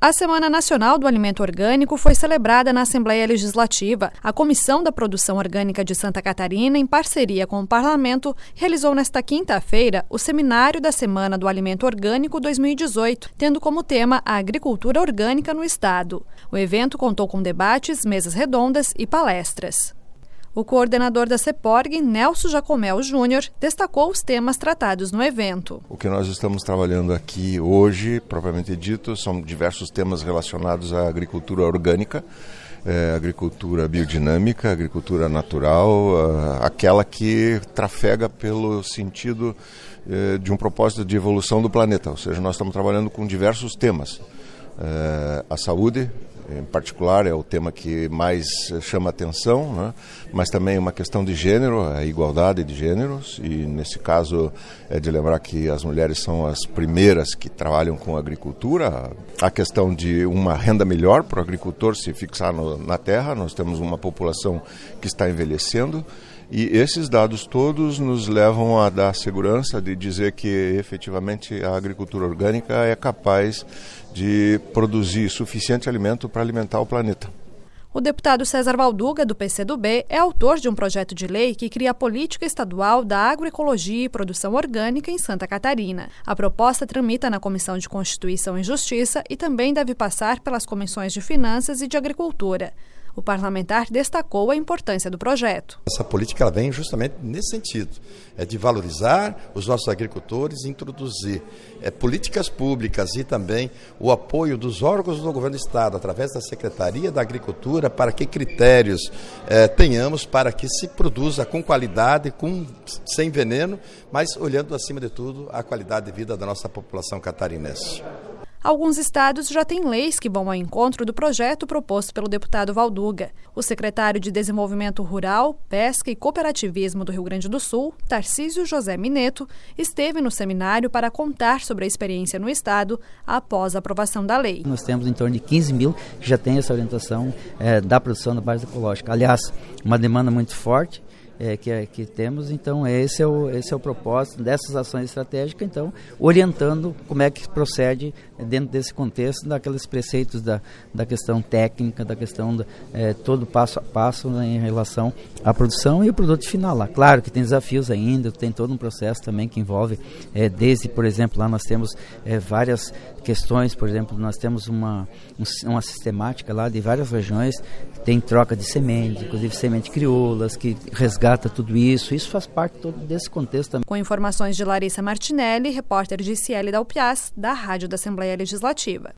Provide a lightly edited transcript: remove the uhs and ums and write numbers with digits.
A Semana Nacional do Alimento Orgânico foi celebrada na Assembleia Legislativa. A Comissão da Produção Orgânica de Santa Catarina, em parceria com o Parlamento, realizou nesta quinta-feira o Seminário da Semana do Alimento Orgânico 2018, tendo como tema a agricultura orgânica no Estado. O evento contou com debates, mesas redondas e palestras. O coordenador da CEPORG, Nelson Jacomel Júnior, destacou os temas tratados no evento. O que nós estamos trabalhando aqui hoje, propriamente dito, são diversos temas relacionados à agricultura orgânica, agricultura biodinâmica, agricultura natural, aquela que trafega pelo sentido de um propósito de evolução do planeta. Ou seja, nós estamos trabalhando com diversos temas. A saúde, em particular, é o tema que mais chama atenção, né? Mas também uma questão de gênero, a igualdade de gêneros, e nesse caso é de lembrar que as mulheres são as primeiras que trabalham com agricultura. A questão de uma renda melhor para o agricultor se fixar na terra, nós temos uma população que está envelhecendo, e esses dados todos nos levam a dar segurança de dizer que efetivamente a agricultura orgânica é capaz de produzir suficiente alimento para alimentar o planeta. O deputado César Valduga, do PCdoB, é autor de um projeto de lei que cria a política estadual da agroecologia e produção orgânica em Santa Catarina. A proposta tramita na Comissão de Constituição e Justiça e também deve passar pelas comissões de Finanças e de Agricultura. O parlamentar destacou a importância do projeto. Essa política ela vem justamente nesse sentido, de valorizar os nossos agricultores e introduzir políticas públicas e também o apoio dos órgãos do governo do Estado, através da Secretaria da Agricultura, para que critérios tenhamos para que se produza com qualidade, sem veneno, mas olhando acima de tudo a qualidade de vida da nossa população catarinense. Alguns estados já têm leis que vão ao encontro do projeto proposto pelo deputado Valduga. O secretário de Desenvolvimento Rural, Pesca e Cooperativismo do Rio Grande do Sul, Tarcísio José Mineto, esteve no seminário para contar sobre a experiência no estado após a aprovação da lei. Nós temos em torno de 15 mil que já têm essa orientação da produção da base ecológica. Aliás, uma demanda muito forte. Que temos, então esse é o propósito dessas ações estratégicas, então orientando como é que procede dentro desse contexto daqueles preceitos da questão técnica, da questão todo passo a passo, né, em relação à produção e o produto final lá. Claro que tem desafios ainda, tem todo um processo também que envolve desde, por exemplo, lá nós temos várias questões, por exemplo, nós temos uma sistemática lá de várias regiões, tem troca de sementes, inclusive semente crioulas, que resgata tudo isso faz parte todo desse contexto também. Com informações de Larissa Martinelli, repórter de Ciele da UPIAS, da Rádio da Assembleia Legislativa.